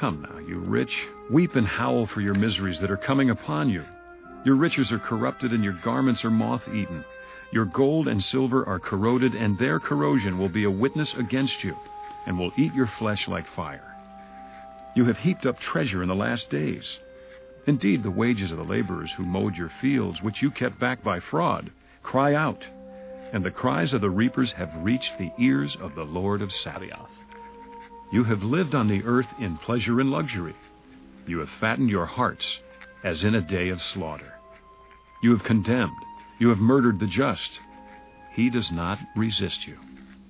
Come now, you rich, weep and howl for your miseries that are coming upon you. Your riches are corrupted, and your garments are moth-eaten. Your gold and silver are corroded, and their corrosion will be a witness against you, and will eat your flesh like fire. You have heaped up treasure in the last days. Indeed, the wages of the laborers who mowed your fields, which you kept back by fraud, cry out, and the cries of the reapers have reached the ears of the Lord of Sabaoth. You have lived on the earth in pleasure and luxury. You have fattened your hearts as in a day of slaughter. You have condemned, you have murdered the just. He does not resist you.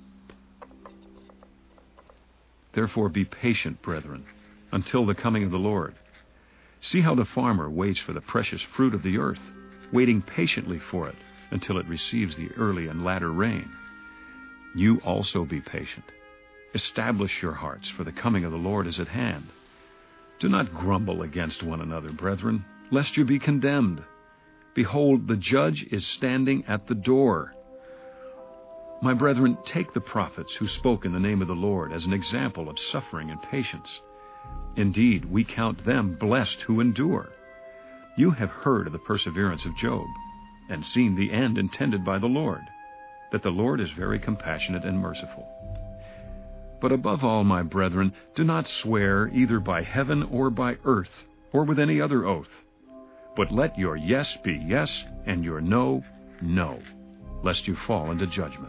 Therefore be patient, brethren, until the coming of the Lord. See how the farmer waits for the precious fruit of the earth, waiting patiently for it until it receives the early and latter rain. You also be patient. Establish your hearts, for the coming of the Lord is at hand. Do not grumble against one another, brethren, lest you be condemned. Behold, the judge is standing at the door. My brethren, take the prophets who spoke in the name of the Lord as an example of suffering and patience. Indeed, we count them blessed who endure. You have heard of the perseverance of Job, and seen the end intended by the Lord, that the Lord is very compassionate and merciful. But above all, my brethren, do not swear either by heaven or by earth, or with any other oath. But let your yes be yes, and your no, no, lest you fall into judgment.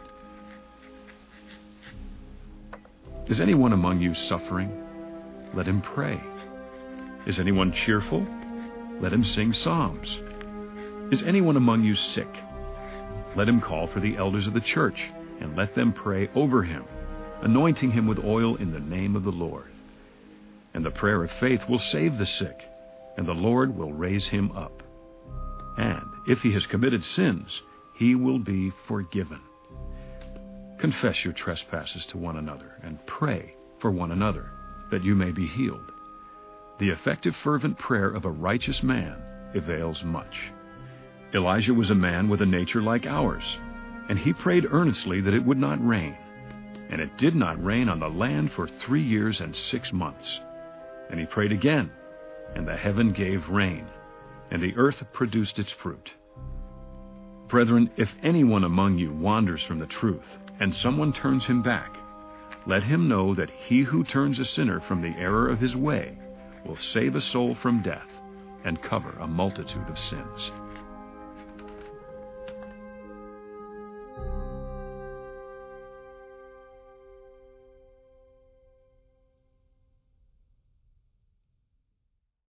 Is anyone among you suffering? Let him pray. Is anyone cheerful? Let him sing psalms. Is anyone among you sick? Let him call for the elders of the church, and let them pray over him, anointing him with oil in the name of the Lord. And the prayer of faith will save the sick, and the Lord will raise him up. And if he has committed sins, he will be forgiven. Confess your trespasses to one another, and pray for one another, that you may be healed. The effective fervent prayer of a righteous man avails much. Elijah was a man with a nature like ours, and he prayed earnestly that it would not rain. And it did not rain on the land for 3 years and 6 months. And he prayed again, and the heaven gave rain, and the earth produced its fruit. Brethren, if anyone among you wanders from the truth, and someone turns him back, let him know that he who turns a sinner from the error of his way will save a soul from death and cover a multitude of sins.